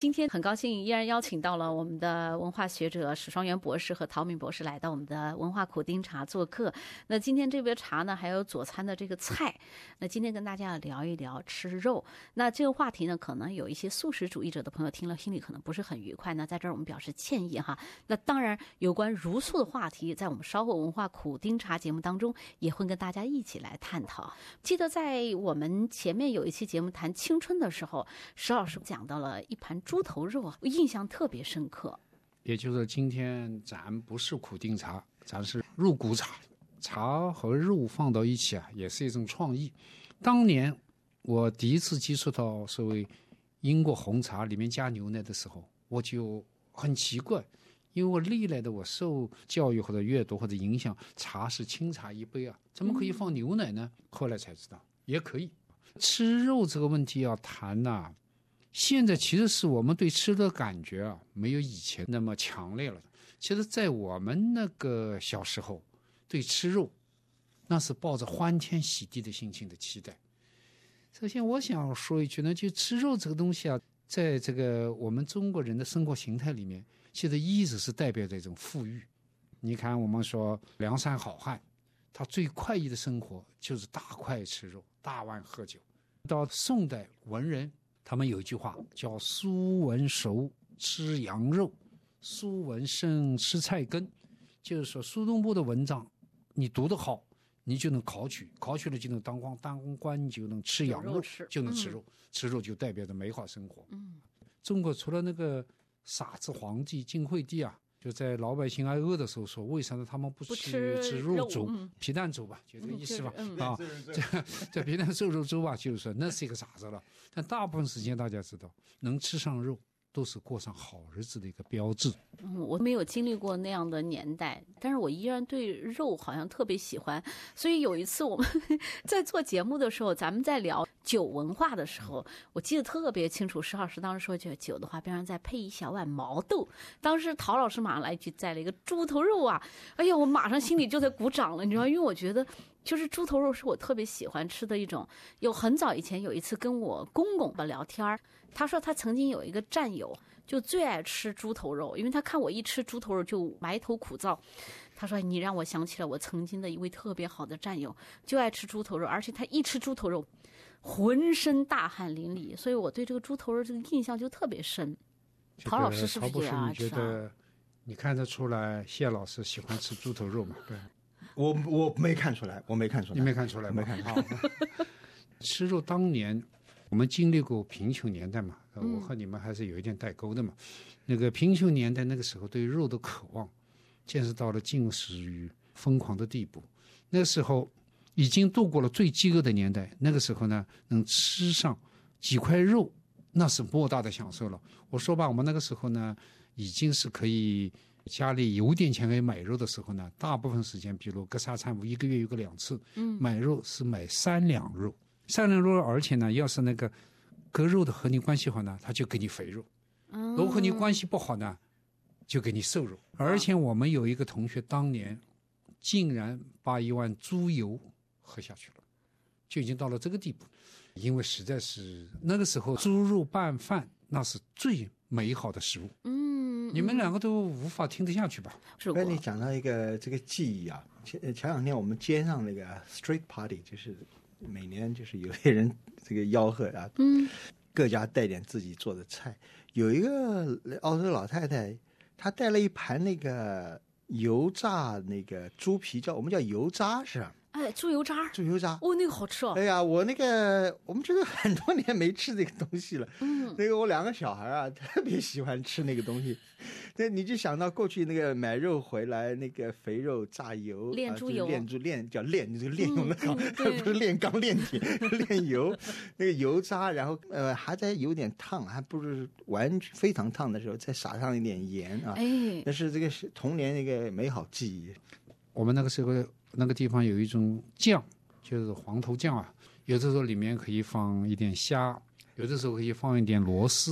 今天很高兴依然邀请到了我们的文化学者史双元博士和陶敏博士来到我们的文化苦丁茶做客。那今天这杯茶呢，还有佐餐的这个菜。那今天跟大家聊一聊吃肉。那这个话题呢，可能有一些素食主义者的朋友听了心里可能不是很愉快。那在这儿我们表示歉意哈。那当然，有关茹素的话题，在我们稍后文化苦丁茶节目当中也会跟大家一起来探讨。记得在我们前面有一期节目谈青春的时候，石老师讲到了一盘猪头肉啊，我印象特别深刻。 也就是今天咱不是苦丁茶，咱是肉骨茶，茶和肉放到一起啊，也是一种创意。当年我第一次接触到所谓英国红茶里面加牛奶的时候，我就很奇怪，因为我历来的我受教育或者阅读或者影响，茶是清茶一杯啊，怎么可以放牛奶呢？后来才知道也可以。吃肉这个问题要谈啊，现在其实是我们对吃的感觉啊，没有以前那么强烈了。其实在我们那个小时候，对吃肉那是抱着欢天喜地的心情的期待。首先我想说一句呢，就吃肉这个东西啊，在这个我们中国人的生活形态里面，其实一直是代表着一种富裕。你看我们说梁山好汉，他最快意的生活就是大块吃肉，大碗喝酒。到宋代文人，他们有一句话叫苏文熟吃羊肉，苏文生吃菜根，就是说苏东坡的文章你读得好，你就能考取，考取了就能当官，当官就能吃羊肉，就能吃肉，吃肉就代表着美好生活。中国除了那个傻子皇帝晋惠帝啊，就在老百姓挨饿的时候说，为什么他们不吃肉粥，皮蛋粥吧，就这个意思吧。这皮蛋瘦肉粥吧，就是说那是一个傻子了。但大部分时间大家知道，能吃上肉都是过上好日子的一个标志。 我没有经历过那样的年代，但是我依然对肉好像特别喜欢。所以有一次我们在做节目的时候，咱们在聊酒文化的时候，我记得特别清楚，石老师当时说酒的话边上再配一小碗毛豆，当时陶老师马上来一句再来一个猪头肉啊，哎呀，我马上心里就在鼓掌了，你知道，因为我觉得就是猪头肉是我特别喜欢吃的一种。有很早以前有一次跟我公公的聊天，他说他曾经有一个战友就最爱吃猪头肉，因为他看我一吃猪头肉就埋头苦燥。他说你让我想起了我曾经的一位特别好的战友，就爱吃猪头肉，而且他一吃猪头肉浑身大汗淋漓，所以我对这个猪头肉这个印象就特别深。陶老师是不是也爱吃啊？ 你看得出来谢老师喜欢吃猪头肉吗？对， 我没看出来，我没看出来。 你没看出来吗？ 没看出来。 吃肉当年我们经历过贫穷年代嘛，我和你们还是有一点代沟的嘛。那个贫穷年代那个时候对肉的渴望见识到了近似于疯狂的地步。那个时候已经度过了最饥饿的年代，那个时候呢，能吃上几块肉那是莫大的享受了。我说吧，我们那个时候呢已经是可以家里有点钱可以买肉的时候呢，大部分时间比如隔三差五一个月有个2次，买肉是买3两肉，3两肉，而且呢要是那个割肉的和你关系好呢，他就给你肥肉，如果和你关系不好呢就给你瘦肉。而且我们有一个同学当年竟然把一碗猪油喝下去了，就已经到了这个地步。因为实在是那个时候猪肉拌饭那是最美好的食物。你们两个都无法听得下去吧？ 跟你讲到一个这个记忆啊，前两天我们街上那个 street party， 就是每年就是有些人这个吆喝啊，各家带点自己做的菜。有一个澳洲老太太，她带了一盘那个油炸那个猪皮，我们叫油渣是吧？ 哎，猪油渣，哦，那个好吃哦。 哎呀，我们这个很多年没吃这个东西了。那个我2个小孩啊，特别喜欢吃那个东西。对，你就想到过去那个买肉回来，那个肥肉炸油， 炼猪油， 叫炼，这个炼用的好，不是炼钢炼铁，炼油，那个油渣，然后还在有点烫，还不是完全非常烫的时候，再撒上一点盐啊。哎，那是这个童年那个美好记忆。 我们那个时候那个地方有一种酱，就是黄头酱啊，有的时候里面可以放一点虾，有的时候可以放一点螺丝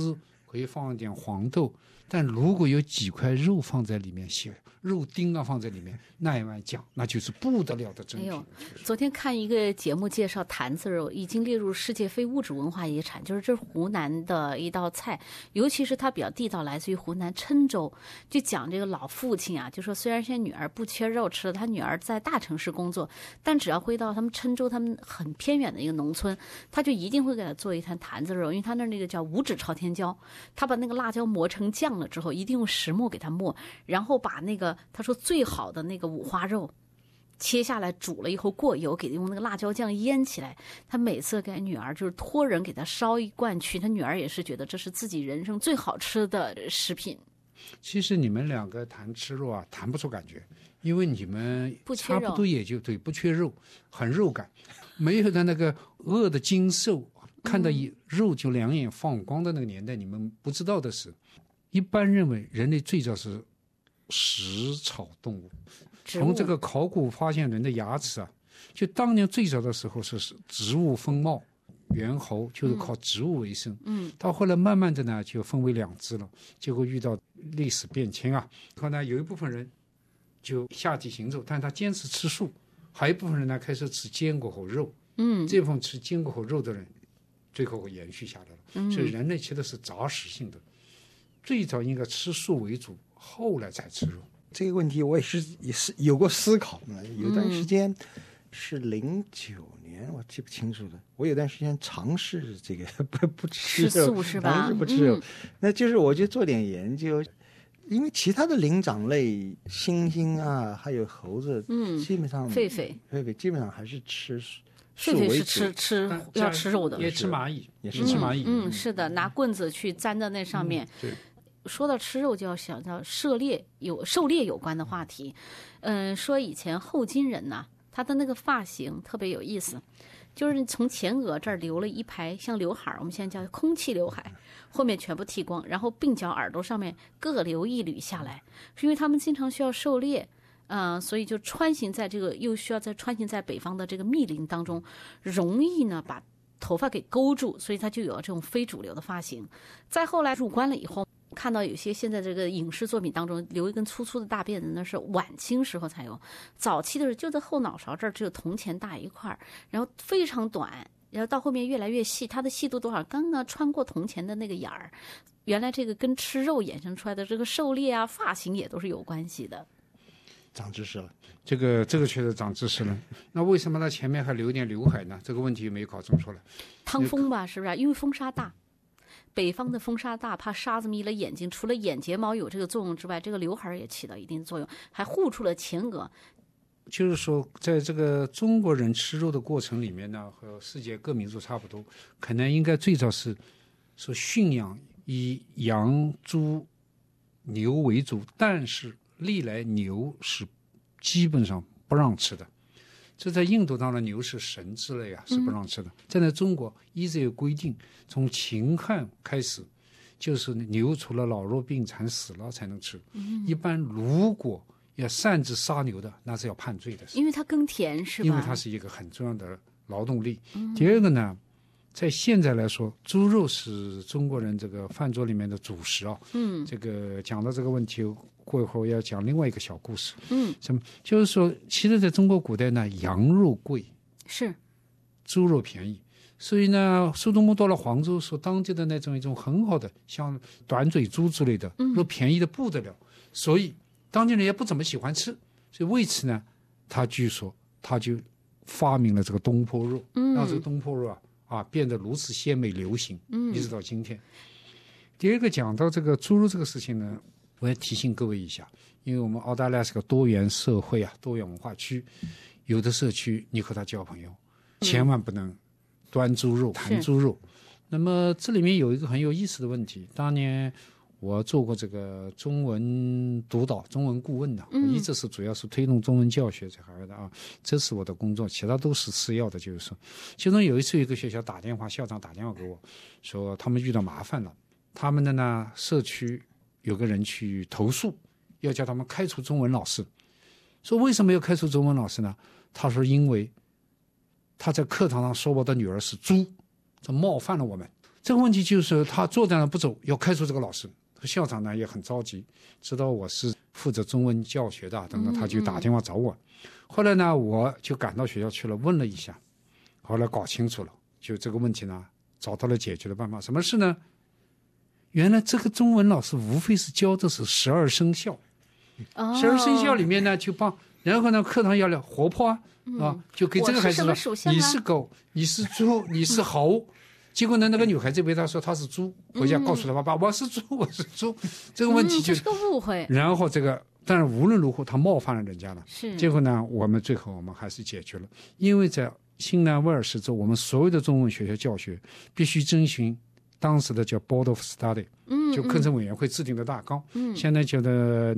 可以放一点黄豆，但如果有几块肉放在里面，小肉丁啊放在里面，那一碗酱那就是不得了的珍品。 昨天看一个节目介绍坛子肉，已经列入世界非物质文化遗产，就是这是湖南的一道菜，尤其是它比较地道，来自于湖南郴州。就讲这个老父亲啊，就说虽然现在女儿不缺肉吃了，他女儿在大城市工作，但只要回到他们郴州，他们很偏远的一个农村，他就一定会给他做一坛坛子肉，因为他那个叫五指朝天椒，他把那个辣椒磨成酱了之后，一定用石磨给它磨，然后把那个他说最好的那个五花肉切下来煮了以后过油，给用那个辣椒酱腌起来。他每次给女儿就是托人给他烧一罐去，他女儿也是觉得这是自己人生最好吃的食品。 其实你们两个谈吃肉啊，谈不出感觉，因为你们差不多也就对，不缺肉，很肉感，没有的那个饿的精瘦，看到肉就两眼放光的那个年代，你们不知道的是，一般认为人类最早是食草动物。从这个考古发现人的牙齿啊，就当年最早的时候是植物风貌，猿猴就是靠植物为生。到后来慢慢的呢就分为两支了，结果遇到历史变迁啊，后来有一部分人就下地行走，但他坚持吃素，还有一部分人呢开始吃坚果和肉。这部分吃坚果和肉的人最后会延续下来了。所以人类其实是杂食性的，最早应该吃素为主，后来才吃肉。 这个问题我也是有过思考呢。有段时间是09年，我记不清楚了。我有段时间尝试这个不吃肉， 吃素是吧？ 尝试不吃肉，那就是我就做点研究，因为其他的灵长类，猩猩啊，还有猴子，基本上狒狒基本上还是吃素狒狒为主。 是要吃肉的， 也吃蚂蚁，也是吃蚂蚁。 是的，拿棍子去粘在那上面。 对。 说到吃肉，就要想到狩猎有关的话题。说以前后金人呐，他的那个发型特别有意思，就是从前额这儿留了一排像刘海，我们现在叫空气刘海，后面全部剃光，然后鬓角耳朵上面各留一缕下来，是因为他们经常需要狩猎。所以就穿行在这个，又需要在穿行在北方的这个密林当中，容易呢把头发给勾住，所以他就有了这种非主流的发型。再后来入关了以后，看到有些现在这个影视作品当中留一根粗粗的大辫子，那是晚清时候才有，早期的时候就在后脑勺这儿只有铜钱大一块，然后非常短，然后到后面越来越细，它的细度多少刚刚穿过铜钱的那个眼儿。原来这个跟吃肉衍生出来的这个狩猎啊，发型也都是有关系的。 长知识了， 这个确实长知识了。那为什么他前面还留一点刘海呢？这个问题没有搞清楚了。 趟风吧，是不是？因为风沙大，北方的风沙大，怕沙子迷了眼睛。除了眼睫毛有这个作用之外，这个刘海也起到一定作用，还护住了前额。 就是说，在这个中国人吃肉的过程里面呢，和世界各民族差不多，可能应该最早是说驯养以羊、猪、牛为主，但是历来牛是基本上不让吃的。这在印度当然牛是神之类啊，是不让吃的。在中国一直有规定，从秦汉开始，就是牛除了老弱病残死了才能吃。一般如果要擅自杀牛的，那是要判罪的事， 因为它耕田是吧？ 因为它是一个很重要的劳动力。第二个呢，在现在来说，猪肉是中国人这个饭桌里面的主食啊。这个讲到这个问题，过一会儿要讲另外一个小故事。什么？就是说，其实在中国古代呢，羊肉贵， 是猪肉便宜。所以呢，苏东坡到了黄州，说当地的那种一种很好的，像短嘴猪之类的肉便宜的不得了，所以当地人也不怎么喜欢吃。所以为此呢，他据说他就发明了这个东坡肉，让这个东坡肉变得如此鲜美流行，一直到今天。第二个讲到这个猪肉这个事情呢，我要提醒各位一下，因为我们澳大利亚是个多元社会啊，多元文化区，有的社区你和他交朋友，千万不能端猪肉谈猪肉。那么这里面有一个很有意思的问题，当年我做过这个中文督导、中文顾问的，我一直是主要是推动中文教学这块的啊，这是我的工作，其他都是次要的。就是说，其中有一次有一个学校打电话，校长打电话给我，说他们遇到麻烦了，他们的呢社区有个人去投诉，要叫他们开除中文老师。说为什么要开除中文老师呢？他说因为他在课堂上说我的女儿是猪，这冒犯了我们。 这个问题就是他做这样的步骤要开除这个老师，校长呢也很着急，知道我是负责中文教学的等等，他就打电话找我。后来呢，我就赶到学校去了，问了一下，后来搞清楚了，就这个问题呢找到了解决的办法。什么事呢？原来这个中文老师无非是教的是12生肖，12生肖里面呢就帮，然后呢课堂要聊活泼啊，就给这个孩子说你是狗，你是猪，你是猴。结果呢，那个女孩子被他说她是猪，回家告诉他爸爸，我是猪，我是猪。这个问题这是个误会。 然后这个，但是无论如何，他冒犯了人家了。 是。 结果呢，最后我们还是解决了，因为在新南威尔士州，我们所有的中文学校教学必须遵循当时的叫 Board of Study， 就课程委员会制定的大纲，现在叫的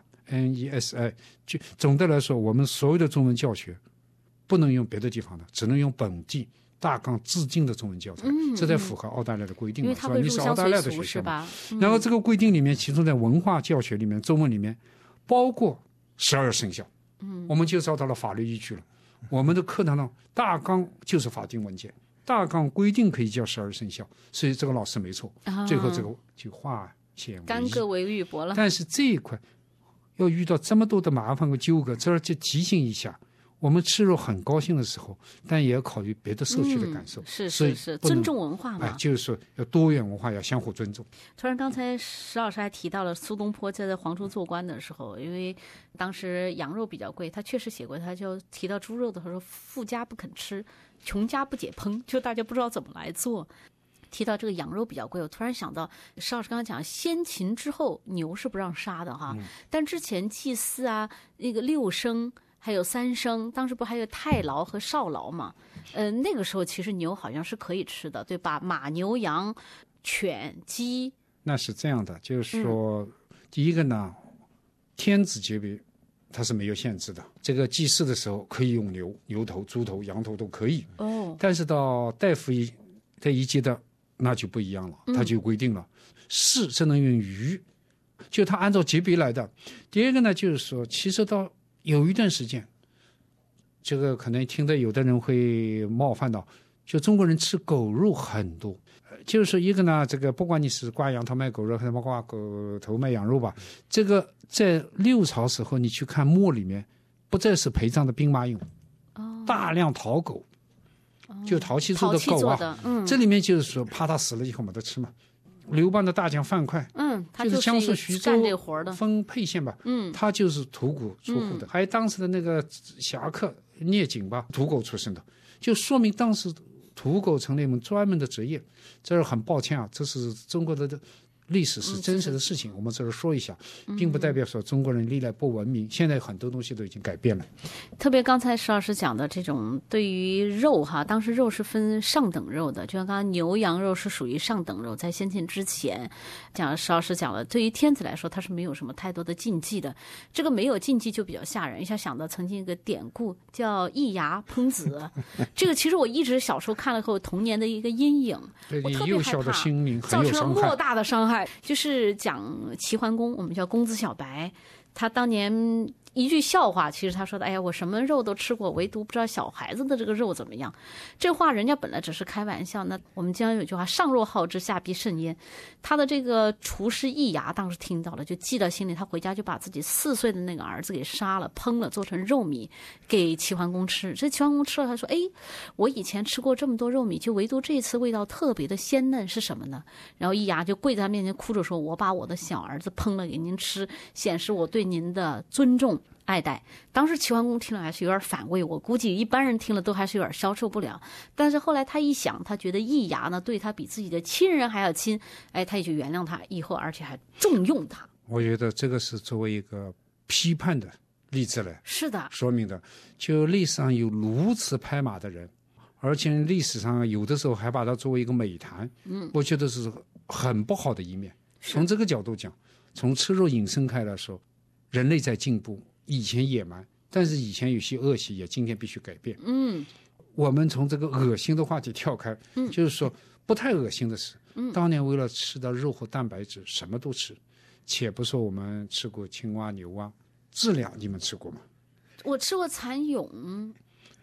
NESA， 就总的来说，我们所有的中文教学不能用别的地方的，只能用本地大纲制定的中文教材，这才符合澳大利亚的规定。 因为它会入乡随俗是吧？ 然后这个规定里面，其中在文化教学里面，中文里面包括12生肖，我们就找到了法律依据了。我们的课堂上大纲就是法定文件，大纲规定可以教12生肖，所以这个老师没错。最后这个就化险为夷， 干戈为玉帛了。 但是这一块要遇到这么多的麻烦和纠葛，这儿就提醒一下。我们吃肉很高兴的时候，但也要考虑别的社区的感受， 是尊重文化嘛， 就是说要多元文化，要相互尊重。 突然，刚才石老师还提到了苏东坡在黄州做官的时候，因为当时羊肉比较贵，他确实写过，他就提到猪肉的时候说，富家不肯吃，穷家不解烹，就大家不知道怎么来做。提到这个羊肉比较贵，我突然想到石老师刚刚讲先秦之后牛是不让杀的哈，但之前祭祀啊，那个6生。还有3生，当时不还有太牢和少牢嘛？那个时候其实牛好像是可以吃的，对吧？马、牛、羊、犬、鸡。 那是这样的，就是说，第一个呢，天子级别它是没有限制的，这个祭祀的时候可以用牛头、猪头、羊头都可以。但是到大夫一级的那就不一样了，他就规定了，士只能用鱼，就他按照级别来的。第二个呢，就是说，其实到有一段时间，这个可能听的有的人会冒犯到，就中国人吃狗肉很多，就是说一个呢，这个不管你是挂羊头卖狗肉，还是挂狗头卖羊肉吧，这个在6朝时候你去看墓里面，不再是陪葬的兵马俑，大量陶狗，就陶器做的狗啊，这里面就是说怕他死了以后没得吃嘛。刘邦的大将范哙， 他就是江苏徐州分沛县吧，他就是屠狗出户的，还有当时的那个侠客聂景吧，屠狗出身的，就说明当时屠狗成了一门专门的职业。这是很抱歉啊，这是中国的历史是真实的事情，我们这儿说一下，并不代表说中国人历来不文明，现在很多东西都已经改变了。 特别刚才石老师讲的这种对于肉哈，当时肉是分上等肉的，就像刚刚牛羊肉是属于上等肉，在先秦之前，石老师讲了，对于天子来说，他是没有什么太多的禁忌的。这个没有禁忌就比较吓人，一下想到曾经一个典故叫易牙烹子，这个其实我一直小时候看了后童年的一个阴影，我特别害怕，造成了莫大的伤害。就是讲齐桓公，我们叫公子小白，他当年一句笑话，其实他说的，哎呀，我什么肉都吃过，唯独不知道小孩子的这个肉怎么样。这话人家本来只是开玩笑，那我们经常有句话，上若好之，下必甚焉。他的这个厨师易牙当时听到了，就记到心里，他回家就把自己4岁的那个儿子给杀了，烹了，做成肉糜给齐桓公吃。这齐桓公吃了，他说，哎，我以前吃过这么多肉糜，就唯独这次味道特别的鲜嫩，是什么呢？然后易牙就跪在他面前哭着说，我把我的小儿子烹了给您吃，显示我对您的尊重爱戴。当时齐桓公听了还是有点反胃，我估计一般人听了都还是有点消受不了。但是后来他一想，他觉得易牙呢对他比自己的亲人还要亲，哎，他也就原谅他，以后而且还重用他。 我觉得这个是作为一个批判的例子来是的说明的，就历史上有如此拍马的人，而且历史上有的时候还把它作为一个美谈，我觉得是很不好的一面。从这个角度讲，从吃肉引申开来说，人类在进步，以前野蛮，但是以前有些恶习也今天必须改变。我们从这个恶心的话题跳开，就是说不太恶心的是，当年为了吃到肉和蛋白质，什么都吃，且不说我们吃过青蛙、牛蛙，质量你们吃过吗？ 我吃过蚕蛹。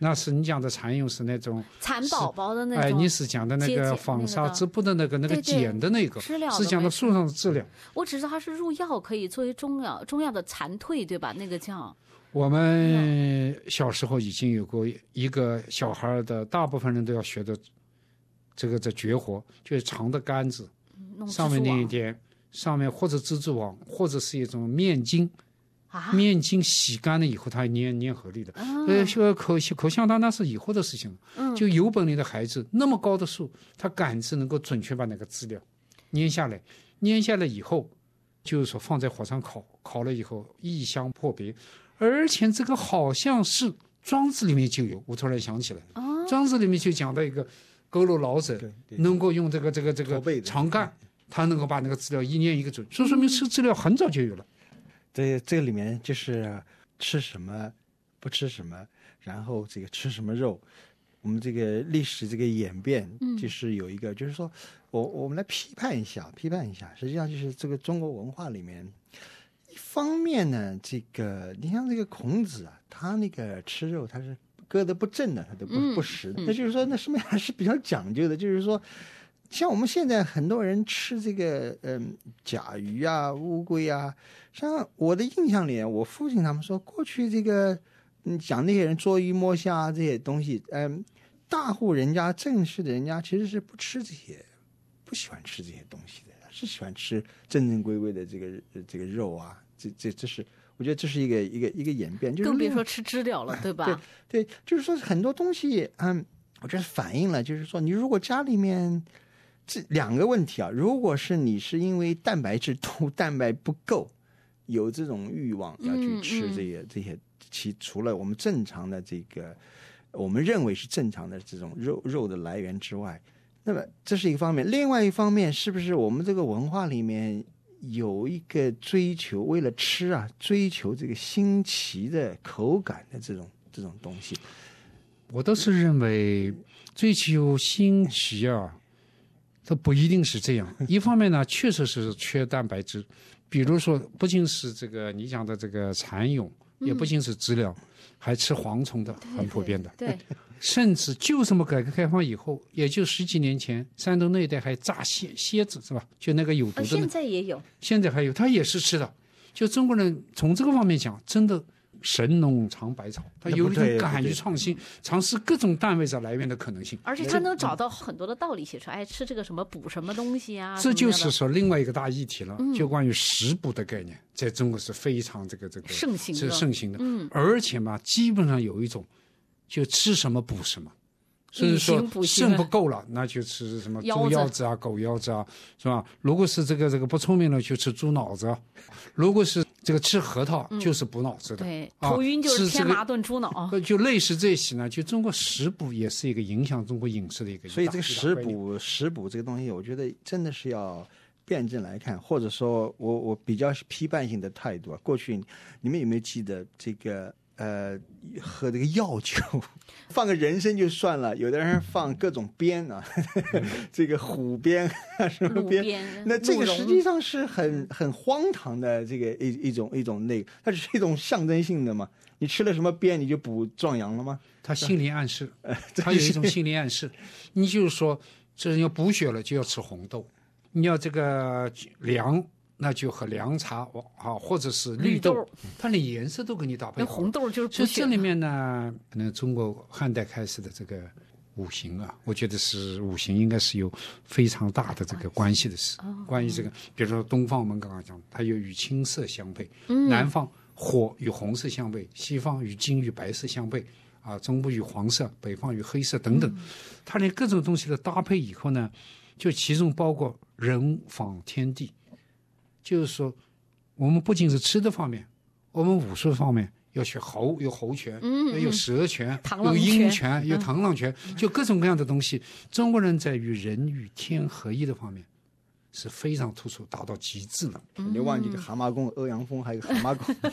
那是你讲的蚕蛹是那种蚕宝宝的那种。 哎，你是讲的那个纺纱织布的那个茧的那个，是讲的树上的质量。 我只知道它是入药，可以作为中药的蝉蜕，对吧？那个叫。 我们小时候已经有过一个小孩的，大部分人都要学的这绝活，就是长的杆子，上面那一点，上面或者蜘蛛网，或者是一种面筋。面筋洗干了以后，它粘合力的。可想当那是以后的事情了。就有本领的孩子，那么高的树，他杆子能够准确把那个资料粘下来。粘下来以后，就是说放在火上烤了以后，异香破别。而且这个好像是《庄子》里面就有，我突然想起来了。庄子里面就讲到一个佝偻老者能够用这个长杆，他能够把那个资料一粘一个准，所以说明这个资料很早就有了。 这个里面就是吃什么不吃什么，然后这个吃什么肉，我们这个历史这个演变就是有一个，就是说我们来批判一下，实际上就是这个中国文化里面，一方面呢，这个你像这个孔子啊，他那个吃肉他是割得不正的，他都不食的，那就是说那上面还是比较讲究的，就是说。像我们现在很多人吃这个甲鱼啊、乌龟啊，像我的印象里，我父亲他们说，过去这个讲那些人捉鱼摸虾这些东西，大户人家、正式的人家其实是不喜欢吃这些东西的，是喜欢吃正规规的这个肉啊，这是我觉得这是一个演变，就是更别说吃知了了，对吧？ 对，就是说很多东西，我觉得反映了，就是说你如果家里面。这两个问题啊，如果是你是因为蛋白质蛋白不够，有这种欲望要去吃这些，除了我们正常的这个，我们认为是正常的这种肉的来源之外，那么这是一个方面。另外一方面，是不是我们这个文化里面有一个追求，为了吃啊，追求这个新奇的口感的这种东西？ 我倒是认为追求新奇啊。它不一定是这样，一方面呢，确实是缺蛋白质，比如说不仅是这个你讲的这个蚕蛹，也不仅是知了，还吃蝗虫的，很普遍的。 对， 甚至就这么改革开放以后，也就10几年前，山东那一带还炸蝎子是吧？就那个有毒的。 现在也有， 现在还有，它也是吃的。就中国人从这个方面讲，真的。神农尝百草，他有一种敢于创新，尝试各种蛋白质来源的可能性， 而且他能找到很多的道理，写出来，吃这个什么补什么东西啊。 这就是说另外一个大议题了，就关于食补的概念，在中国是非常这个盛行的， 而且嘛，基本上有一种，就吃什么补什么。所以说肾不够了，那就吃什么猪腰子啊、狗腰子啊，是吧？如果是这个不聪明了，就吃猪脑子；如果是这个吃核桃，就是补脑子的。 对，头晕就是天麻炖猪脑。 就类似这些呢，就中国食补也是一个影响中国饮食的一个。 所以这个食补这个东西，我觉得真的是要辩证来看，或者说我比较批判性的态度啊。过去你们有没有记得这个？喝这个药酒，放个人参就算了，有的人放各种鞭啊，这个虎鞭啊，什么鞭，那这个实际上是很荒唐的这个一种那个，它只是一种象征性的嘛。你吃了什么鞭，你就补壮阳了吗？ 它心理暗示，它有一种心理暗示。你就是说，这人要补血了，就要吃红豆；你要这个凉。那就喝凉茶啊，或者是绿豆，它连颜色都给你搭配好。 红豆就是补血。 所以这里面呢，可能中国汉代开始的这个五行啊，我觉得是五行应该是有非常大的这个关系的事。关于这个，比如说东方我们刚刚讲，它有与青色相配，南方火与红色相配，西方与金与白色相配，啊，中部与黄色，北方与黑色等等。它连各种东西的搭配以后呢，就其中包括人仿天地。就是说，我们不仅是吃的方面，我们武术方面要学有猴拳，有蛇拳，有鹰拳，有螳螂拳，就各种各样的东西。中国人在与人与天合一的方面是非常突出，达到极致了。 你忘记个蛤蟆功，欧阳锋还有个蛤蟆功。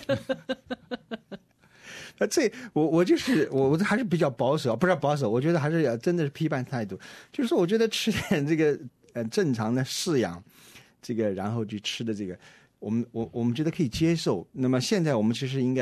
我就是我还是比较保守，不是保守，我觉得还是真的是批判态度。就是说，我觉得吃点这个正常的饲养。这个然后去吃的这个，我们觉得可以接受。那么现在我们其实应该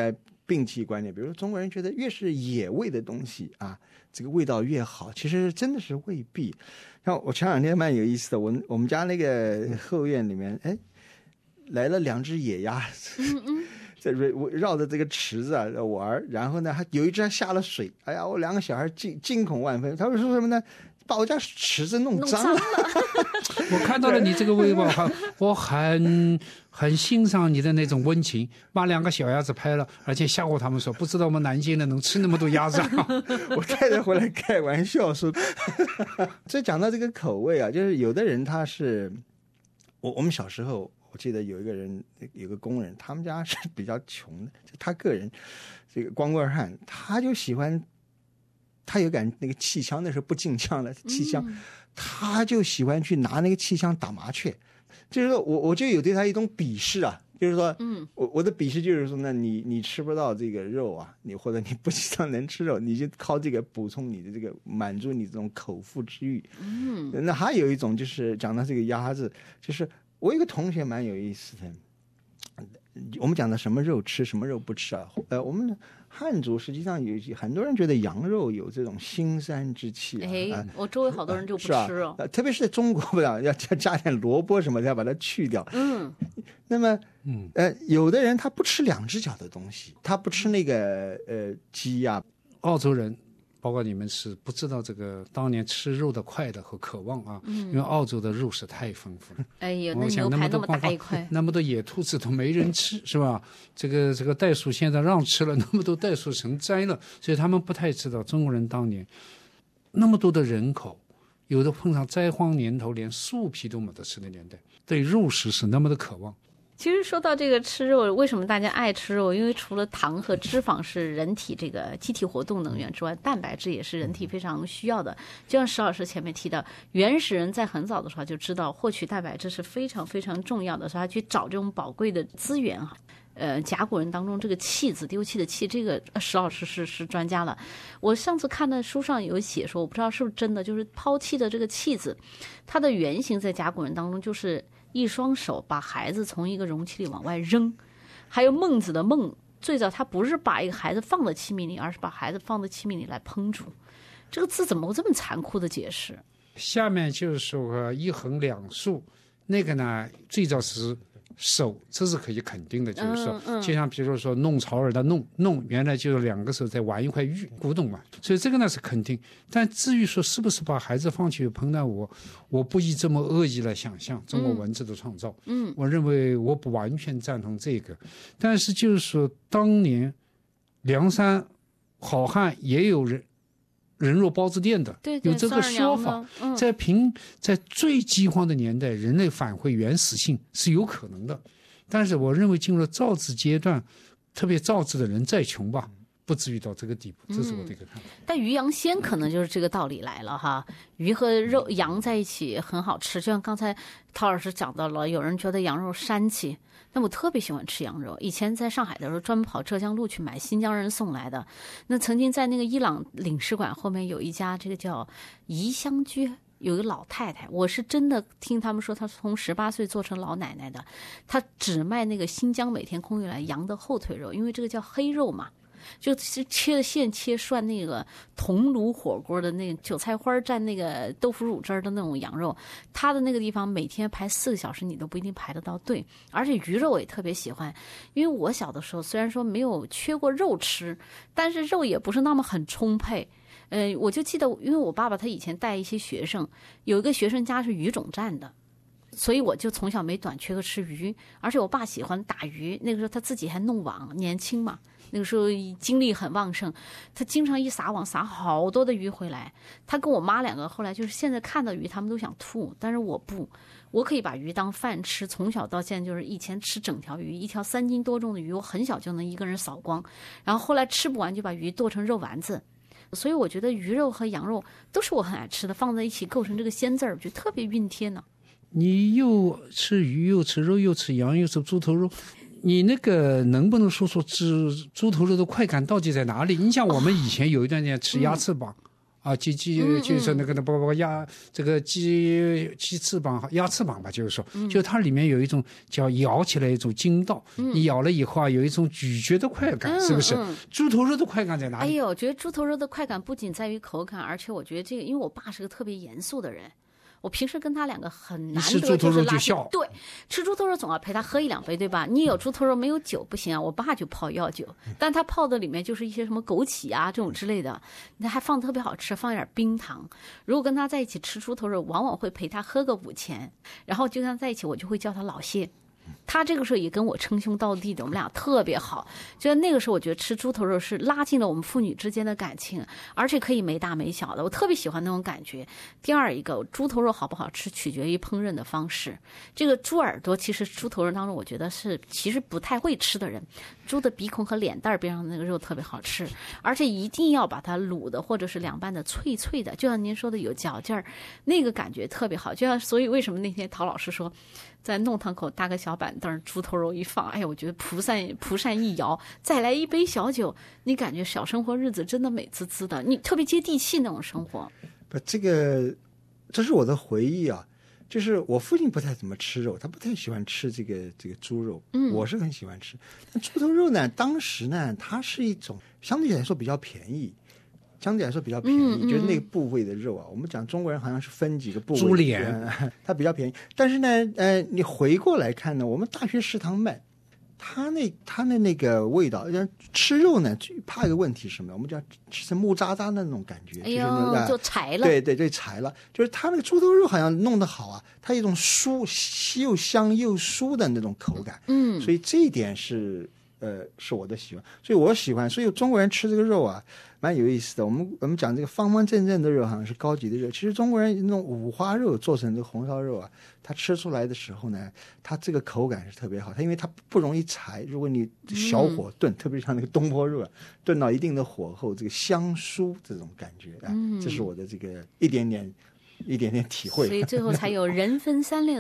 摒弃观念，比如说中国人觉得越是野味的东西啊，这个味道越好，其实真的是未必。像我前2天蛮有意思的，我们家那个后院里面，哎，来了2只野鸭，在绕着这个池子啊玩，然后呢，还有一只还下了水，哎呀，我2个小孩惊恐万分，他们说什么呢？把我家池子弄脏了。 我看到了你这个微博，我很欣赏你的那种温情，把2个小鸭子拍了，而且吓唬他们说，不知道我们南京人能吃那么多鸭子啊。 我太太回来开玩笑说，所以讲到这个口味啊，就是有的人他是，我们小时候我记得有个工人，他们家是比较穷的，就他个人这个光棍汉，他就喜欢。他有那个气枪，那时候不禁枪了，气枪，他就喜欢去拿那个气枪打麻雀。就是说我就有对他一种鄙视啊，就是说，我的鄙视就是说呢，你吃不到这个肉啊，或者你不经常能吃肉，你就靠这个补充你的这个满足你这种口腹之欲。那还有一种就是讲到这个鸭子，就是我有一个同学蛮有意思的，我们讲的什么肉吃，什么肉不吃啊？我们汉族实际上很多人觉得羊肉有这种腥膻之气我周围好多人就不吃哦， 特别是在中国不要加点萝卜什么的，要把它去掉。那么有的人他不吃2只脚的东西，他不吃那个鸡呀。 澳洲人包括你们是不知道这个当年吃肉的快乐和渴望啊，因为澳洲的肉是太丰富了。 哎呦，那牛排那么大一块， 那么多野兔子都没人吃，是吧？这个袋鼠现在让吃了，那么多袋鼠成灾了，所以他们不太知道中国人当年那么多的人口，有的碰上灾荒年头连树皮都没得吃的年代，对肉食是那么的渴望。 其实说到这个吃肉，为什么大家爱吃肉？因为除了糖和脂肪是人体这个机体活动能源之外，蛋白质也是人体非常需要的。就像石老师前面提到，原始人在很早的时候就知道获取蛋白质是非常非常重要的，所以他去找这种宝贵的资源哈。甲骨文当中这个弃子丢弃的弃，这个石老师是专家了。我上次看的书上有写说，我不知道是不是真的，就是抛弃的这个弃子，它的原型在甲骨文当中就是一双手把孩子从一个容器里往外扔。还有孟子的孟，最早他不是把一个孩子放在器皿里，而是把孩子放在器皿里来烹煮。这个字怎么会这么残酷的解释？ 下面就是说一横两竖，那个呢最早是手，这是可以肯定的，就是说，就像比如说弄潮儿的弄，原来就是2个手在玩一块玉，古董嘛，所以这个呢是肯定。但至于说是不是把孩子放去烹饪，我不以这么恶意来想象中国文字的创造。我认为我不完全赞同这个，但是就是说，当年梁山好汉也有人肉包子店的， 对有这个说法。在最饥荒的年代，人类返回原始性是有可能的。但是我认为进入了造字阶段，特别造字的人再穷吧，不至于到这个地步，这是我的一个看法。 但鱼羊鲜可能就是这个道理来了哈，鱼和羊在一起很好吃，就像刚才陶老师讲到了，有人觉得羊肉膻气。那我特别喜欢吃羊肉，以前在上海的时候专门跑浙江路去买新疆人送来的。那曾经在那个伊朗领事馆后面有一家这个叫怡香居，有一个老太太，我是真的听他们说她从18岁做成老奶奶的，她只卖那个新疆每天空运来羊的后腿肉，因为这个叫黑肉嘛，就是切现切涮那个铜炉火锅的那个韭菜花蘸那个豆腐乳汁的那种羊肉，它的那个地方每天排4个小时你都不一定排得到队。而且鱼肉我也特别喜欢，因为我小的时候虽然说没有缺过肉吃，但是肉也不是那么很充沛。我就记得因为我爸爸他以前带一些学生，有一个学生家是鱼种站的，所以我就从小没短缺过吃鱼。而且我爸喜欢打鱼，那个时候他自己还弄网，年轻嘛，那个时候精力很旺盛，他经常一撒网撒好多的鱼回来。他跟我妈2个后来就是现在看到鱼他们都想吐，但是我不，我可以把鱼当饭吃，从小到现在就是以前吃整条鱼，一条3斤多重的鱼我很小就能一个人扫光，然后后来吃不完就把鱼剁成肉丸子。所以我觉得鱼肉和羊肉都是我很爱吃的，放在一起构成这个鲜字儿，就特别熨帖呢。 你又吃鱼又吃肉又吃羊又吃猪头肉，你那个能不能说吃猪头肉的快感到底在哪里？你像我们以前有一段时间吃鸭翅膀， 啊，就是那个包括这个鸡翅膀、鸭翅膀吧，就是说，就它里面有一种叫咬起来一种筋道，你咬了以后啊，有一种咀嚼的快感，是不是？猪头肉的快感在哪里？ 哎呦，我觉得猪头肉的快感不仅在于口感，而且我觉得这个，因为我爸是个特别严肃的人。我平时跟他两个很难得就是拉近，对，吃猪头肉总要陪他喝1-2杯，对吧？你有猪头肉没有酒不行啊。我爸就泡药酒，但他泡的里面就是一些什么枸杞啊这种之类的，那还放得特别好吃，放一点冰糖。如果跟他在一起吃猪头肉，往往会陪他喝个5钱，然后就跟他在一起，我就会叫他老谢。他这个时候也跟我称兄道弟的，我们俩特别好。就那个时候，我觉得吃猪头肉是拉近了我们父女之间的感情，而且可以没大没小的，我特别喜欢那种感觉。第二一个，猪头肉好不好吃取决于烹饪的方式。这个猪耳朵其实猪头肉当中，我觉得是其实不太会吃的人，猪的鼻孔和脸蛋边上的那个肉特别好吃，而且一定要把它卤的或者是凉拌的脆脆的，就像您说的有嚼劲儿，那个感觉特别好。就像所以为什么那天陶老师说，在弄堂口搭个小板凳，猪头肉一放，哎呀，我觉得蒲扇一摇，再来一杯小酒，你感觉小生活日子真的美滋滋的，你特别接地气那种生活。 不，这是我的回忆啊。就是我父亲不太怎么吃肉，他不太喜欢吃这个猪肉，我是很喜欢吃。但猪头肉呢，当时呢，它是一种相对来说比较便宜。就是那个部位的肉啊，我们讲中国人好像是分几个部位， 猪脸， 它比较便宜。但是呢，你回过来看呢，我们大学食堂卖，它的那个味道，吃肉呢怕一个问题是什么？我们叫吃成木渣渣的那种感觉， 哎呦，就柴了。 对，柴了。就是它那个猪头肉好像弄得好啊，它有一种又香又酥的那种口感。所以这一点是我的喜欢，所以我喜欢。所以中国人吃这个肉啊，蛮有意思的。我们讲这个方方正正的肉好像是高级的肉，其实中国人那种五花肉做成这个红烧肉啊，它吃出来的时候呢，它这个口感是特别好。它因为它不容易柴，如果你小火炖，特别像那个东坡肉啊，炖到一定的火候，这个香酥这种感觉啊，这是我的这个一点点体会。 所以最后才有人分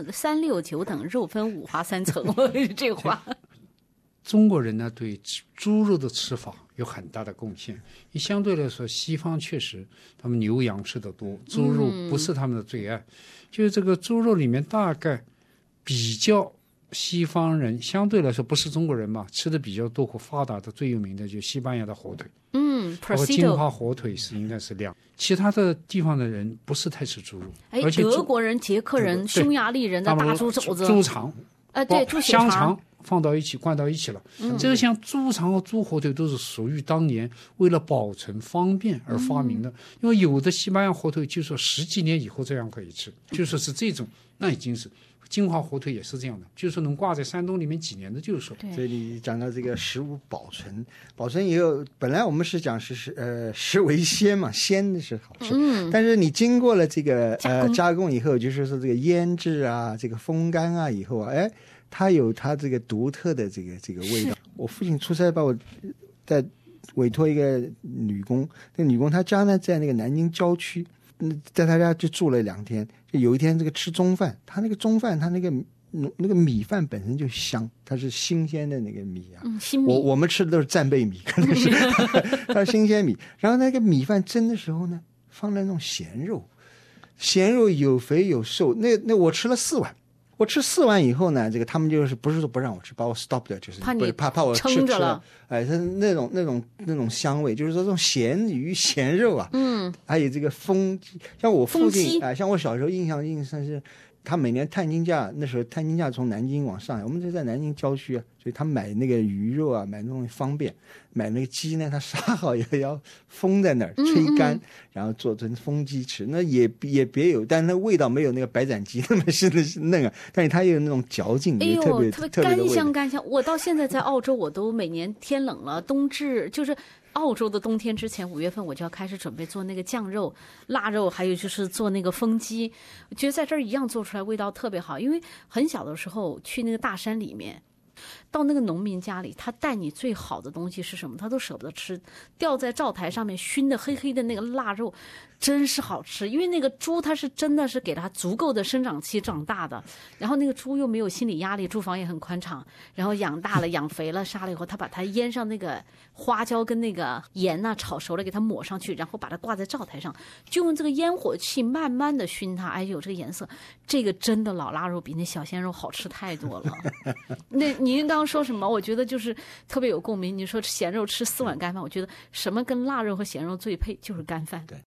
369等，肉分五花3层这话。 中国人呢对猪肉的吃法有很大的贡献，相对来说西方确实他们牛羊吃的多，猪肉不是他们的最爱。就是这个猪肉里面大概比较西方人相对来说不是中国人嘛，吃的比较多和发达的最有名的就西班牙的火腿，包括金华火腿是应该是2，其他的地方的人不是太吃猪肉。而且德国人、捷克人、匈牙利人的大猪肘子、 猪肠， 对，猪血肠放到一起灌到一起了。这个像猪肠和猪火腿都是属于当年为了保存方便而发明的，因为有的西班牙火腿就说10几年以后这样可以吃，就说是这种，那已经是金华火腿也是这样的，就是说能挂在山洞里面几年的，就是说。 所以你讲到这个食物保存以后，本来我们是讲食为鲜嘛，鲜的是好吃，但是你经过了这个加工以后，就是说这个腌制啊，这个风干啊以后啊，它有它这个独特的这个味道。我父亲出差把我在委托一个女工，那女工她家呢在那个南京郊区，在她家就住了2天。就有一天这个吃中饭，她那个中饭她那个米饭本身就香，它是新鲜的那个米啊。 新米。 我们吃的都是战备米，可能是它是新鲜米。然后那个米饭蒸的时候呢，放了那种咸肉有肥有瘦。那我吃了4碗。我吃4碗以后呢，这个他们就是不是说不让我吃，把我 stop 掉，就是怕我撑着了。 它那种香味，就是说这种咸鱼咸肉啊，还有这个风鸡，像我父亲像我小时候印象是，他每年探亲假，那时候探亲假从南京往上海，我们就在南京郊区啊，所以他买那个鱼肉啊，买那东西方便。买那个鸡呢，他杀好也要封在那儿吹干，然后做成风鸡吃。那也别有，但是那味道没有那个白斩鸡那么是嫩啊，但是它也有那种嚼劲，特别干香干香。我到现在在澳洲，我都每年天冷了，冬至就是澳洲的冬天之前5月份，我就要开始准备做那个酱肉、腊肉，还有就是做那个风鸡。我觉得在这儿一样做出来味道特别好，因为很小的时候去那个大山里面。 到那个农民家里，他带你最好的东西是什么，他都舍不得吃。吊在灶台上面熏的黑黑的那个腊肉，真是好吃。因为那个猪它是真的是给它足够的生长期长大的，然后那个猪又没有心理压力，猪房也很宽敞，然后养大了养肥了，杀了以后，他把它腌上那个花椒跟那个盐呐、炒熟了给它抹上去，然后把它挂在灶台上，就用这个烟火气慢慢的熏它，哎呦这个颜色，这个真的老腊肉比那小鲜肉好吃太多了。那您刚刚说什么？我觉得就是特别有共鸣。你说咸肉吃4碗干饭，我觉得什么跟腊肉和咸肉最配就是干饭。 对。